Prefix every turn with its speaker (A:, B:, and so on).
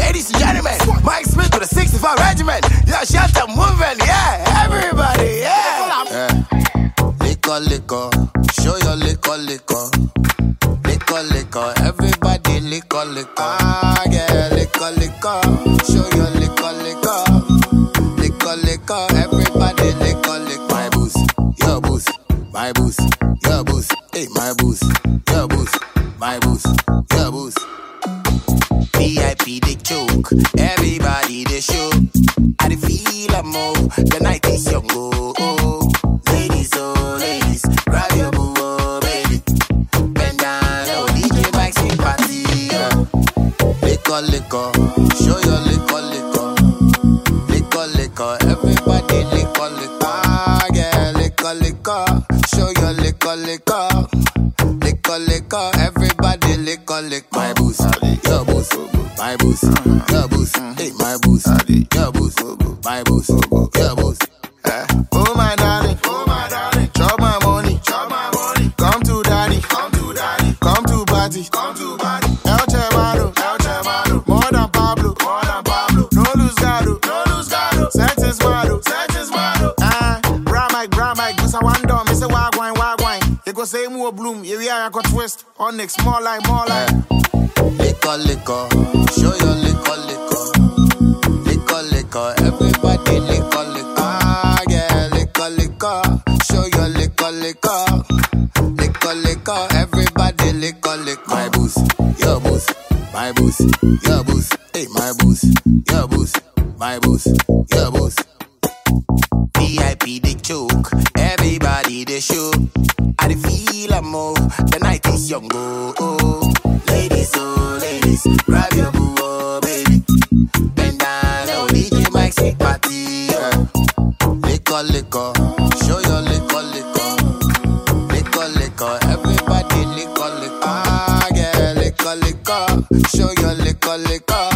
A: ladies and gentlemen, Mike Smith with a 65 regiment. Yeah, shut the movement, yeah, everybody, yeah. Liquor, liquor, show your liquor, liquor. Liquor, liquor, everybody liquor, liquor. Ah, yeah, liquor, liquor, show your liquor, liquor. Liquor, liquor, everybody liquor, liquor. My boost, your boost, my boost, your boost. Hey, my boost, your boost, my boost, your boost. VIP they choke, everybody they show. I dey feel a move, the night is young, oh, oh. Ladies, oh ladies, grab your boo, oh baby. Bend down, oh DJ Mike sing party, oh. Liquor, liquor, show your liquor, liquor. Liquor, liquor, everybody liquor, liquor. Ah, yeah, liquor, liquor, show your liquor, liquor. Liquor, liquor, everybody liquor, liquor. My boost, your boost, my boost, your boost. Hey, my boost, your boost, my boost, your boost. Oh my darling, chop my money, come to daddy, come to party, El Chemado, more than Pablo, no lose gado, set is mado, bra Mike, miss a one door, miss a wagwine, you go say more bloom, here we are, I got twist, on next, more like, liquor, liquor, show your liquor, liquor. Liquor, liquor, everybody liquor, liquor. Ah, yeah, liquor, liquor, show your liquor, liquor. Liquor, liquor, everybody liquor, liquor. My boost, your boost, my boost, your boost. Hey, my boost, your boost, my boost, your boost. VIP they choke, everybody they show. I dey feel a move, the night is young, oh, oh. Ladies, oh ladies, grab your boo, oh baby. Bend down, oh DJ Mike sing party, yeah. Liquor, liquor, show your liquor, liquor. Liquor, liquor, everybody liquor, liquor. Ah, yeah, liquor, liquor, show your liquor, liquor.